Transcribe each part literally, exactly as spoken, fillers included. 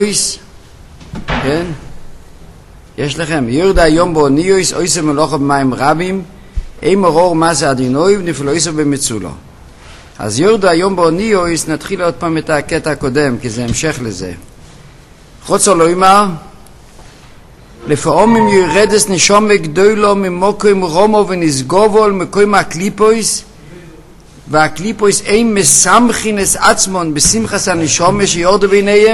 כן? יש לכם, ירדה היום באוניוס, אויסה מלוכה במים רבים, אי מרור מסה עדינוי, ונפלו איסו במצולו. אז ירדה היום באוניוס, נתחיל עוד פעם את הקטע הקודם, כי זה המשך לזה. חוצו לא אמר, לפעמים ירדס נשום גדולו ממוקוים רומו ונסגובו ממקוים הקליפויס, והקליפויס אין מסמכין את עצמון בשמחס הנשום שיורדו ביניהם,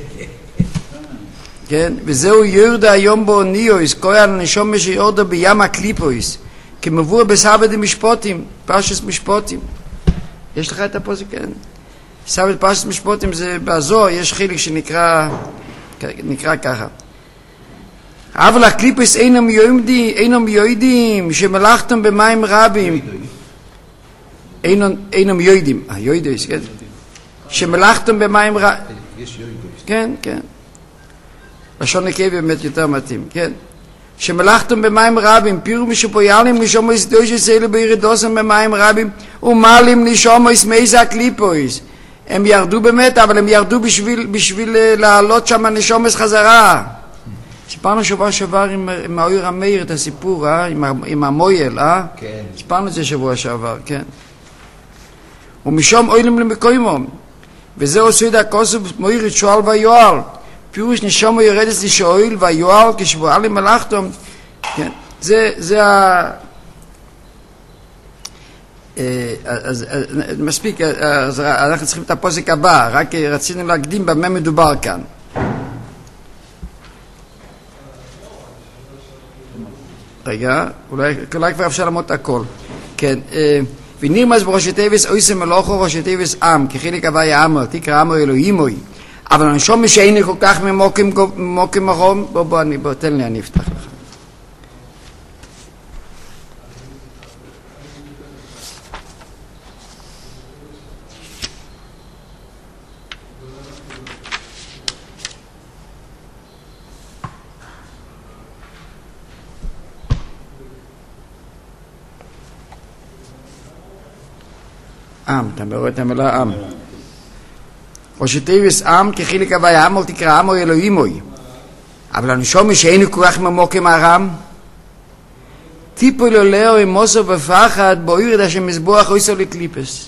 כן? וזהו ירדה היום באוניוס, כהל הנשום שיורדו בים הקליפויס, כמבוא בסבא דמשפוטים, פרשס משפוטים. יש לך את הפוסק, כן? סבא פרשס משפוטים זה בזוהר, יש חלק שנקרא נקרא ככה. אבל הקליפוס אינם יוידים, אינם יוידים, שמלאכתם במים רבים. אינם, אינם יוידים, אה, יוידוס, כן? שמלאכתם במים רבים. יש יוידוס. כן, כן. לשון נקי באמת יותר מתאים, כן? שמלאכתם במים רבים, פירו משפויאלים נשומו יסדוש יסלו בירדוסם במים רבים, ומעלים נשומו יסמייס הקליפוס. הם ירדו באמת, אבל הם ירדו בשביל, בשביל לעלות שם הנשומס חזרה. סיפרנו שבוע שעבר עם, עם האויר המאיר את הסיפור, אה? עם, עם המויל, אה? כן. סיפרנו את זה שבוע שעבר, כן. ומשום אוילים למקוימו, וזה עושה את הכוסף מויר את שואל ויואל. פירוש נשומו ירדס לשאויל ויואל כשבועלים מלאכתום, כן. זה, זה ה... אז מספיק, אז אנחנו צריכים את הפוסק הבא, רק רצינו להקדים במה מדובר כאן. רגע, אולי, אולי כבר אפשר למות הכל. כן, ונרמז בראשי תיבס אויסם מלוכו ראשי תיבס עם, כחילק הווי העמר, תקרא עמר אלוהימוי. אבל אני שומע שאין כל כך ממוקים מרום, בוא בוא, בוא, תן לי, אני אפתח לך. עם, אתה רואה את המילה עם. ראשי תיבס עם, כחילק הווי העם, תקרא עמו אלוהימוי. אבל אני שומע שאין כל כך ממוקים הרם. טיפו לולאו עם מוסו ופחד, בו ירד השם מזבוח אויסו לקליפס.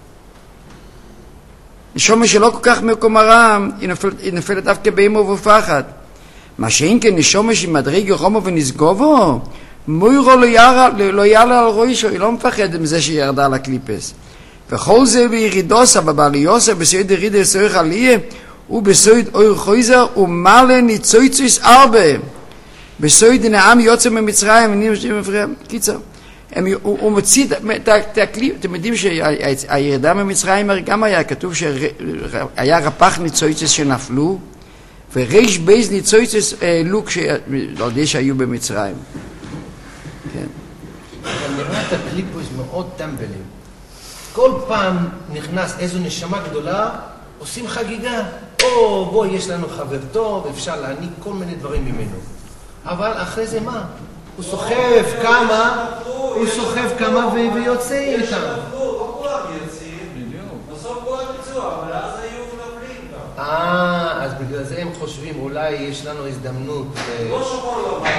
אני שומע שלא כל כך ממוקים הרם, היא נפלת דווקא באימו ופחד. מה שאין כן, אני שומע שמדריג רומו ונסגובו, מוירו לא יעלה על ראשו, היא לא מפחדת מזה שהיא ירדה על הקליפס. וכל זה בירידוסה, בבעליוסה, בסויד ירידה סויך עליה, ובסויד אור חויזר, ומלא ניצויצויס ארבע. בסויד נעם יוצא ממצרים, אני חושב מפריע, קיצר. הוא מוציא את הקליפ, אתם יודעים שהירידה ממצרים גם היה כתוב שהיה רפח ניצויצוס שנפלו, וריש בייז ניצויצוס העלו לא יודע שהיו במצרים. כן. נראה את הקליפוס מאוד טמבלים. כל פעם נכנס איזו נשמה גדולה, עושים חגיגה. או, בוא, יש לנו חבר טוב, אפשר להעניק כל מיני דברים ממנו. אבל אחרי זה מה? הוא סוחב כמה, הוא סוחב כמה ויוצא איתם. יש נפלו, לא כולם יוצאים, בסוף כולם יצאו, אבל אז היו נפלים גם. אה, אז בגלל זה הם חושבים, אולי יש לנו הזדמנות. לא שחור לבן.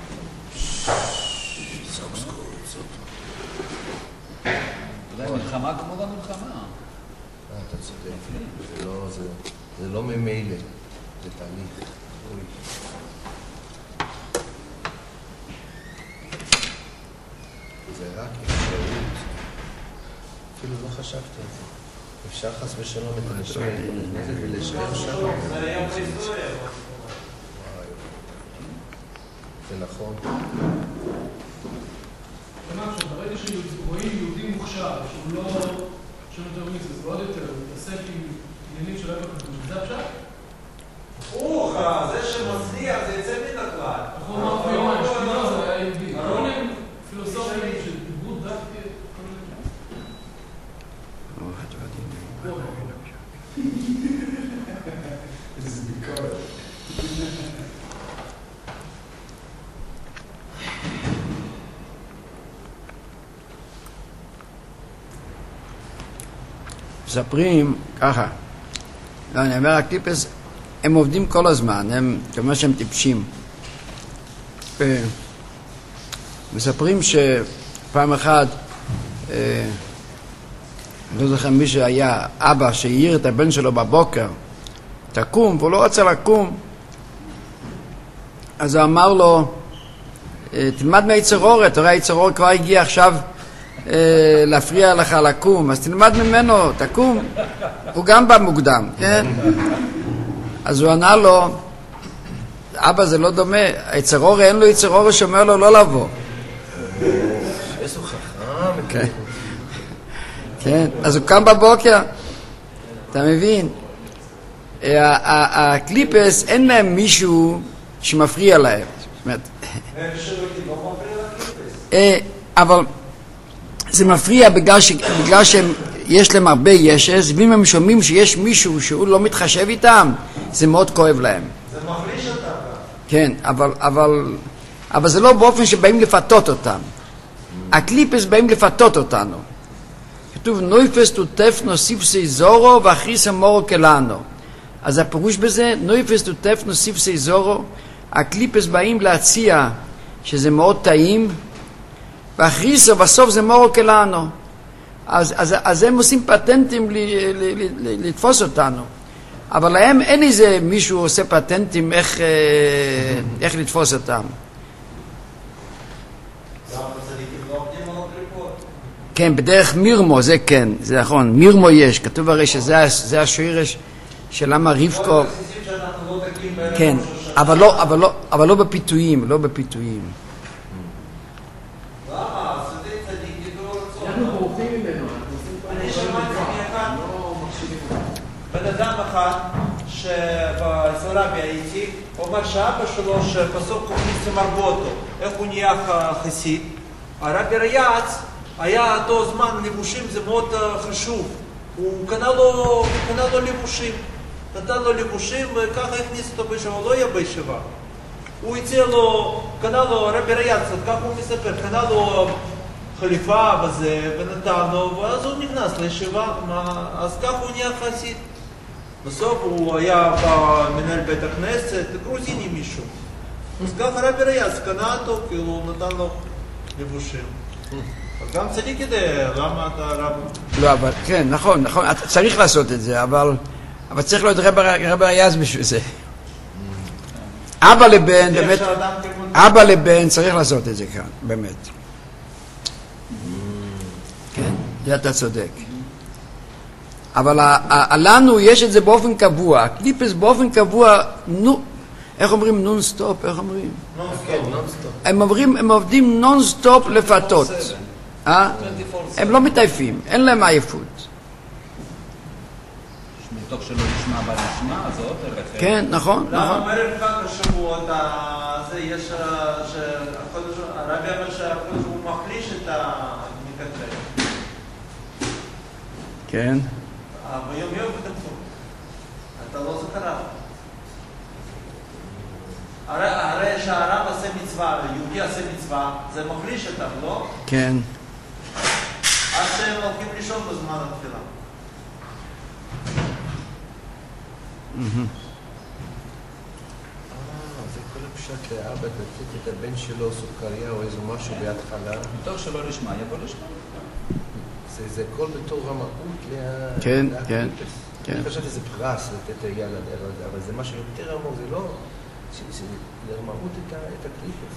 מלחמה כמו במלחמה. אתה צודק, זה לא ממילא, זה תהליך. זה רק אפשרות. אפילו לא חשבתי על זה. אפשר חס ושלום את הנשמה נכנסת ולשאר שם. זה היה בהיסטוריה. זה נכון. ברגע שרואים יהודי מוכשר, שהוא לא שום יותר מיץ, זה עוד יותר, הוא מתעסק עם עניינים של איפה כתוב, זה אפשר? ברוך, זה שמצליח, זה יצא מן הכלל. אנחנו אמרנו לפי יומיים, שתינו זה היה יהודי. כל מיני פילוסופים שדיברו דווקא כל מיני. איזה ביקורת. מספרים ככה, לא, אני אומר, הקליפס הם עובדים כל הזמן, הם, כלומר שהם טיפשים. מספרים שפעם אחת, אני לא זוכר מי שהיה אבא שהעיר את הבן שלו בבוקר, תקום, והוא לא רצה לקום. אז הוא אמר לו, תלמד מהיצר אור, אתה רואה, היצר אור כבר הגיע עכשיו להפריע לך לקום, אז תלמד ממנו, תקום. הוא גם בא מוקדם, כן? אז הוא ענה לו, אבא זה לא דומה, היצר אור אין לו יצר אור שאומר לו לא לבוא. איזה חכם. כן. כן, אז הוא קם בבוקר, אתה מבין? הקליפס אין להם מישהו שמפריע להם. אבל זה מפריע בגלל שיש להם הרבה ישס, ואם הם שומעים שיש מישהו שהוא לא מתחשב איתם, זה מאוד כואב להם. זה מחליש אותם. כן, אבל זה לא באופן שבאים לפתות אותם. הקליפס באים לפתות אותנו. כתוב נויפס תוטף נוסיף סייזורו ואחריס המורו כלנו. אז הפירוש בזה, נויפס תוטף נוסיף סייזורו, הקליפס באים להציע שזה מאוד טעים, ואחריסו בסוף זה מורו כלנו. אז, אז, אז הם עושים פטנטים ל, ל, ל, ל, לתפוס אותנו. אבל להם אין איזה מישהו עושה פטנטים איך, איך לתפוס אותם. כן, בדרך מירמו, זה כן, זה נכון, מירמו יש, כתוב הרי שזה השורש של למה רבקו, כן, אבל לא, אבל לא, אבל לא בפיתויים, לא בפיתויים. אנחנו בורחים ממנו. אני שמעתי מאחד, בן אדם אחד שבסורבי הייתי, הוא אומר שאבא שלו שפסוק כוכניסים ארבותו, איך הוא נהיה חסיד, הרבי ריאץ היה אותו זמן לבושים, זה מאוד חשוב. הוא קנה לו, קנה לו לבושים, נתן לו לבושים וככה הכניס אותו בישיבה, הוא לא היה בישיבה. הוא הציע לו, קנה לו, רבי ריאץ, כך הוא מספר, קנה לו חליפה וזה, ונתן לו, ואז הוא נכנס לישיבה, אז כך הוא נהיה חסיד. בסוף הוא היה במנהל בית הכנסת, גרוזיני מישהו. אז ככה רבי ריאץ קנה אותו, כאילו הוא נתן לו לבושים. גם צדיק כדי, למה אתה רב? לא, אבל כן, נכון, נכון, צריך לעשות את זה, אבל אבל צריך להיות רבי ריאץ בשביל זה. אבא לבן, באמת, אבא לבן צריך לעשות את זה כאן, באמת. כן, זה אתה צודק. אבל לנו יש את זה באופן קבוע, הקליפס באופן קבוע, איך אומרים נון סטופ, איך אומרים? הם אומרים, הם עובדים נון סטופ לפתות. הם לא מתעייפים, אין להם עייפות. מתוך שלא נשמע בנשמע, אז עוד הולך. כן, נכון, נכון. למה אומרים כאן בשבועות, זה יש, הרבי אומר שהקודש הוא מחליש את המקטר. כן. ביום יום כתוב, אתה לא זוכר. הרי שהרב עושה מצווה, יהודי עושה מצווה, זה מחליש אותם, לא? כן. עד שהם הולכים לישון בזמן התפילה. זה כל הפשט לאבא, לתת את הבן שלו סוכריה או איזה משהו ביד חלה. מתוך שלא לשמה, יבוא לשמה. זה כל בתור רמאות לה... כן, כן. אני חושבת שזה פרס לתת יד לדבר הזה, אבל זה משהו יותר עמוק, זה לא... זה לרמאות את הקליפס.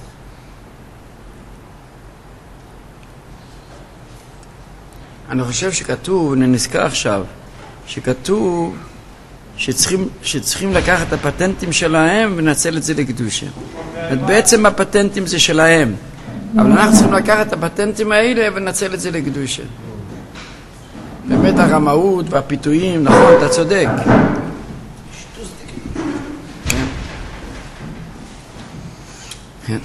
אני חושב שכתוב, אני נזכר עכשיו, שכתוב שצריכים, שצריכים לקחת את הפטנטים שלהם ונצל את זה לקדושה. בעצם הפטנטים זה שלהם, אבל אנחנו צריכים לקחת את הפטנטים האלה ונצל את זה לקדושה. באמת הרמאות והפיתויים, נכון, אתה צודק. כן.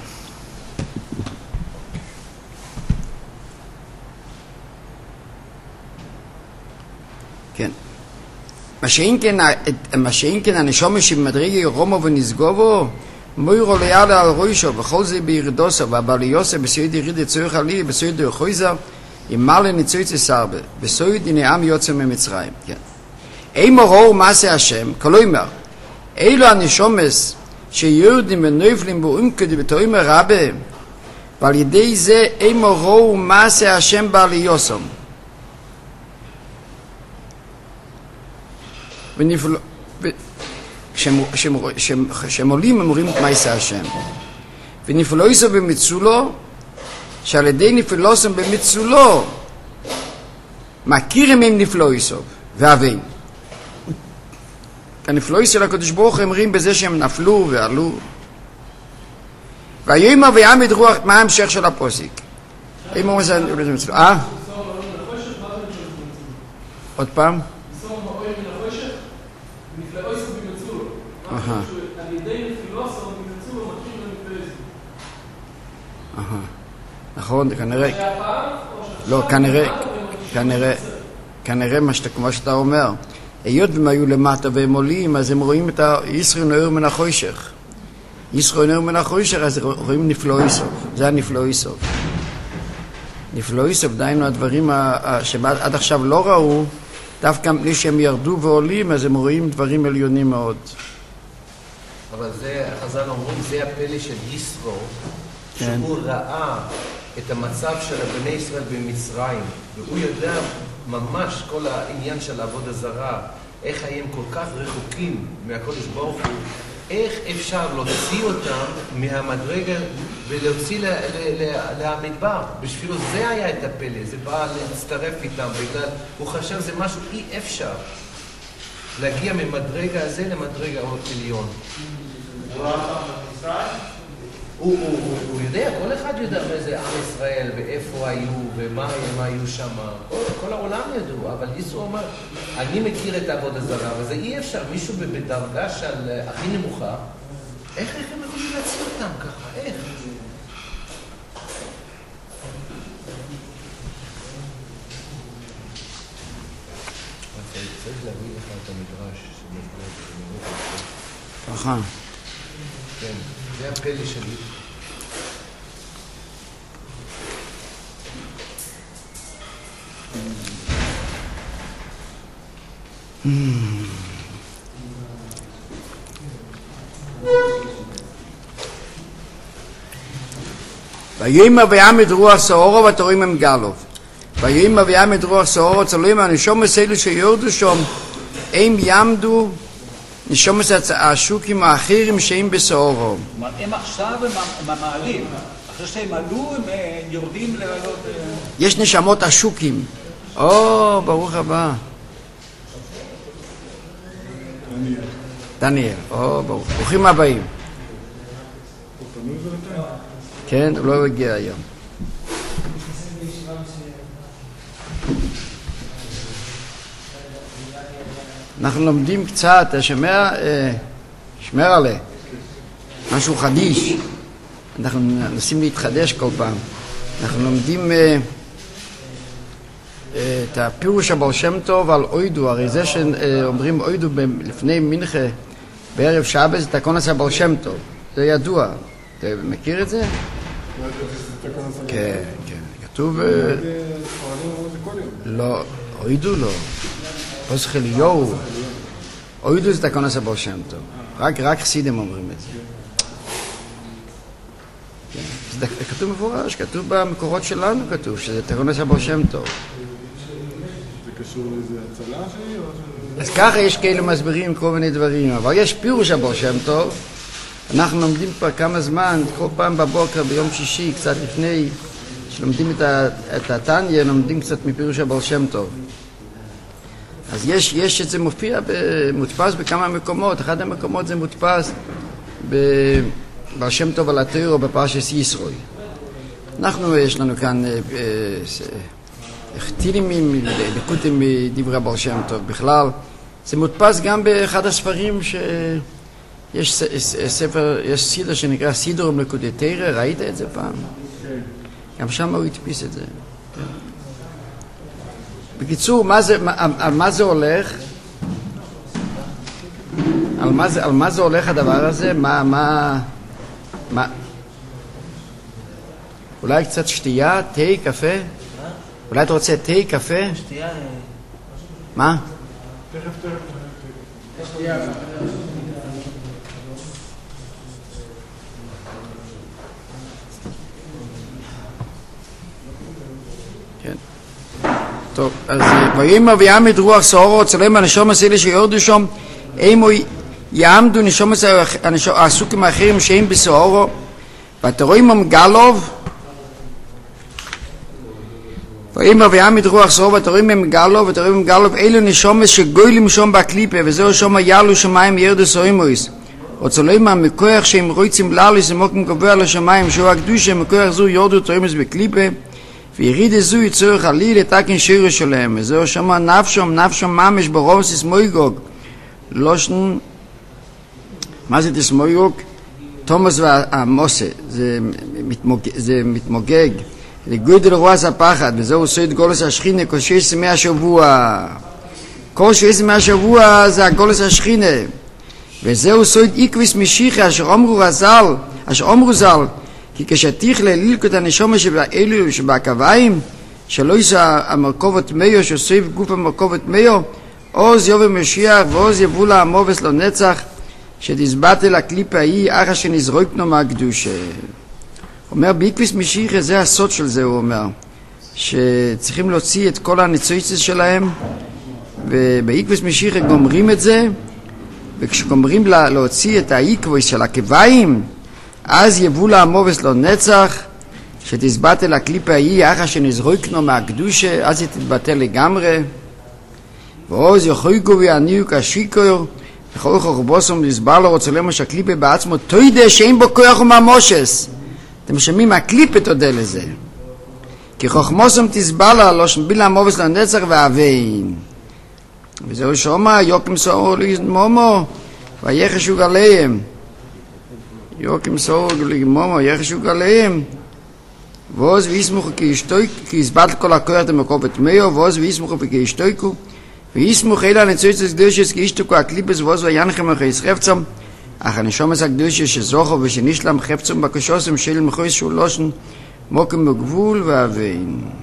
כן. מה שאין כן, מה שאין כן הנשום שמדרגי רומו ונסגובו, מוירו ליאלה על רוישו, וכל זה בירדוסו, והבעליוסו בסויד יריד יצורך עלי, בסויד יחויזר, עם מלא ניצויצי סרבה, בסויד הנה עם יוצא ממצרים. כן. אימור אור מעשה השם, כלומר, אילו הנשומס שיורדים ונופלים בעומקות בתורים הרבה, ועל ידי זה אימו ראו מעשה השם בעליוסום. ונפלו... כשהם עולים הם רואים את מעשה השם. ונפלויסו במצולו, שעל ידי נפלוסם במצולו, מכירים עם נפלויסו, ואהבים. הנפלויסו של הקדוש ברוך הם רואים בזה שהם נפלו ועלו. והיום ויעמד רוח, מה ההמשך של הפוסק? אם הוא מזה, אה? עוד פעם? נכון, כנראה, לא, כנראה, כנראה, כנראה מה שאתה אומר, היות והם היו למטה והם עולים, אז הם רואים את ישראל נאור מן החושך. ישראל נאור מן החושך, אז רואים נפלא איסוף, זה הנפלא איסוף. נפלא איסוף, דיינו הדברים שעד עכשיו לא ראו, דווקא מפני שהם ירדו ועולים, אז הם רואים דברים עליונים מאוד. אבל זה, חז"ל אומרים, זה הפלא של ישרו, שהוא ראה את המצב של בני ישראל במצרים, והוא יודע ממש כל העניין של עבודה זרה, איך הם כל כך רחוקים מהקדוש ברוך הוא, איך אפשר להוציא אותם מהמדרגה ולהוציא למדבר. בשבילו זה היה את הפלא, זה בא להצטרף איתם, בגלל הוא חשב זה משהו אי אפשר להגיע ממדרגה הזה למדרגה עוד עליון. הוא ראה אותם במצרים? הוא, הוא, הוא, הוא יודע, כל אחד יודע מה זה עם ישראל ואיפה היו ומה הם היו שם, כל, כל העולם ידעו, אבל ישו אומר, אני מכיר את העבודה זרה, וזה אי אפשר, מישהו בדרגה של הכי נמוכה, איך, איך הם יכולים להציל אותם ככה, איך? צריך להביא לך את המדרש ככה. כן, זה הפלא שלי. ויאמר ויעמד רוח סעורו ותורים הם גלוב. ויאמר ויעמד רוח סעורו צלויים הנשומס אלו שיורדו שם הם יעמדו נשומס השוקים האחרים שהם בסעורו. הם עכשיו הם מעלים, אחרי שהם עלו הם יורדים לעלות. יש נשמות השוקים. או, ברוך הבא. דניאל, או, ברוך. ברוכים הבאים. כן, הוא לא הגיע היום. אנחנו לומדים קצת, שמר, שמר עליה, משהו חדיש. אנחנו מנסים להתחדש כל פעם. אנחנו לומדים את הפירוש הבעל שם טוב על אוידו, הרי זה שאומרים אוידו לפני מנחה בערב שבת, זה תקונס הבעל שם טוב, זה ידוע. אתה מכיר את זה? כן, כן, כתוב... לא, אוידו לא. פוסח אליהו, אוידו זה תקונס הבעל שם טוב. רק, רק חסידים אומרים את זה. זה כתוב מפורש, כתוב במקורות שלנו, כתוב שזה תקונס הבעל שם טוב. זה קשור לאיזה הצלה שלי? אז ככה יש כאלה מסבירים כל מיני דברים, אבל יש פירוש הבעל שם טוב. אנחנו לומדים כבר כמה זמן, כל פעם בבוקר, ביום שישי, קצת לפני שלומדים את התניה, לומדים קצת מפירוש הבעל שם טוב. אז יש, יש את זה מופיע, מודפס בכמה מקומות. אחד המקומות זה מודפס בבעל שם טוב על התורה בפרשת ישרו. אנחנו, יש לנו כאן טילים, לקוטים מדברי הבעל שם טוב. בכלל, זה מודפס גם באחד הספרים ש... יש ספר, יש סידר שנקרא סידר עם לקוטי תורה, ראית את זה פעם? גם שם הוא הדפיס את זה. בקיצור, מה זה, על מה זה הולך? על מה זה, על מה זה הולך הדבר הזה? מה, מה, מה? אולי קצת שתייה, תה, קפה? אולי אתה רוצה תה, קפה? שתייה. מה? תכף, תכף. שתייה. טוב, אז ויאמר ויעמד רוח סעורו צלם הנשומס אלה שיורדו שם, אימו יעמדו נשומס העסוקים האחרים שהם בסעורו, ותרואים המגלוב, ויאמר ויעמד רוח סעורו ותרואים המגלוב, ותרואים המגלוב, אלו נשומס שגוילים שם בקליפה, וזהו שם יעלו שמיים ירדו סעוימויס. וצלם המכוח שהם רוצים לעלו שמוקים גבוה לשמיים, שהוא הקדושה, מכוח זו יורדו תרוימוס בקליפה, ויריד זו יצור חליל לתקן שיר שלהם, וזהו שמה נפשם, נפשם ממש ברובס מויגוג, לושן, מה זה תסמויגוג? תומוס והמוסה, זה, מתמוג, זה מתמוגג, זה גודל רועס הפחד, וזהו סויד גולס השכינה, כל שיש ימי השבוע, כל שיש ימי השבוע זה הגולס השכינה, וזהו סויד איקוויס משיחה, אשר אמרו רזל, אשר אמרו זל, כי כשתיכלה ללקות הנשום שבאלו שבקוויים, שלא יישא המרכובת מיו, שסביב גוף המרכובת מיו, עוז יובל משיח ועוז יבול המובס לא נצח, שתסבט אל הקליפה ההיא, אחר שנזרוקנו מהקדושה. אומר, באיקוויס משיחה, זה הסוד של זה, הוא אומר, שצריכים להוציא את כל הניצויצס שלהם, ובאיקוויס משיחה גומרים את זה, וכשגומרים לה, להוציא את האיקוויס של הקוויים, אז יבול המובס לא נצח, שתסבט אל הקליפה ההיא, אחר שנזרוקנו מהקדושה, אז היא תתבטל לגמרי, ועוז יחויגו ויעניו כשיקור, וכל חורבוסום לסבר לו רוצלם שהקליפה בעצמו תוידה שאין בו כוח וממושס. אתם שומעים, הקליפה תודה לזה. כי חוכמוסום תסבר לו, לא שביל המובס לא נצח ואבין. וזהו שומע, יוקים סעור לגמומו, ויחשו גליהם. יוקים סעור לגמומו, יחשו גליהם. ועוז ויסמוכו כי הסבט כל הכוח המקופת מיו, ועוז ויסמוכו כי השתויקו, ויסמוך אלה הנצויצס קדושס כי ישתוקו הקליפס ועוז וינחם אחרי חפצם, אך הנשומס הקדושס שזוכו ושנשלם חפצם בקשוסם של מחויס שהוא לושן מוקם בגבול ואבין.